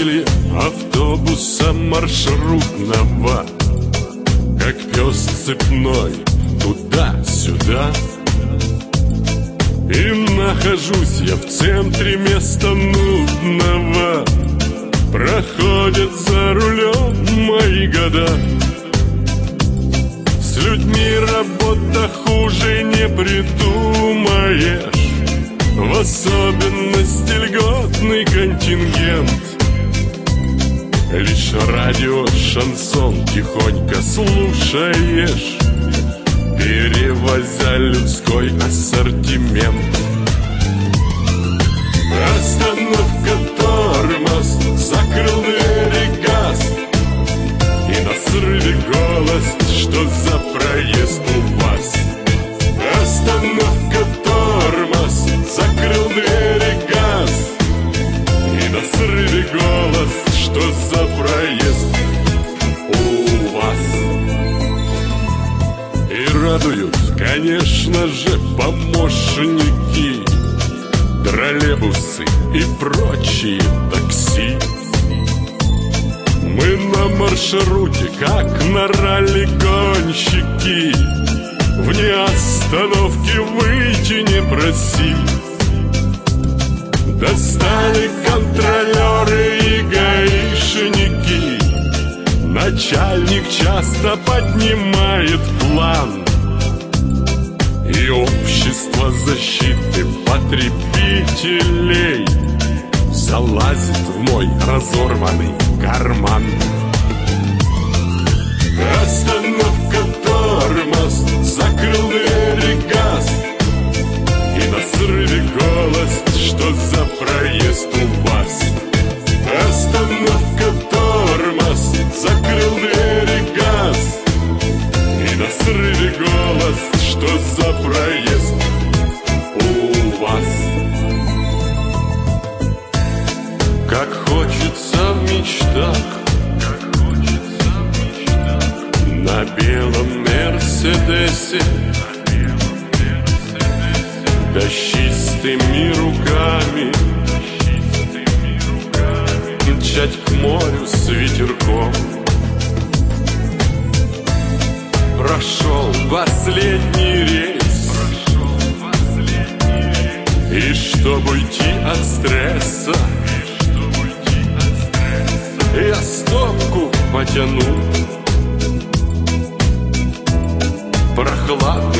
веселье автобуса маршрутного, как пес цепной туда-сюда. И нахожусь я в центре места нудного. Проходят за рулем мои года. С людьми работа хуже не придумаешь, в особенности льготный контингент. Лишь радио шансон тихонько слушаешь, перевозя людской ассортимент. Остановка, тормоз, закрыл двери, газ, и на срыве голос: что за проезд у вас? Остановка, тормоз, закрыл двери, газ, и на срыве голос: что за проезд у вас? И радуют, конечно же, помощники, троллейбусы и прочие такси. Мы на маршруте, как на ралли гонщики, вне остановки выйти не проси. Достали контролеры и гаишники, начальник часто поднимает план, и общество защиты потребителей залазит в мой разорванный карман. Остановка, тормоз, закрыл двери, газ, и на срыве голос: что за проезд у вас? Остановка, тормоз, закрыл двери, газ, и на срыве голос: что за проезд у вас? Как хочется в мечтах на белом Мерседесе, да с чистыми руками мчать к морю с ветерком. Прошел последний рейс, и чтобы уйти от стресса, я стопку потяну. Прохладно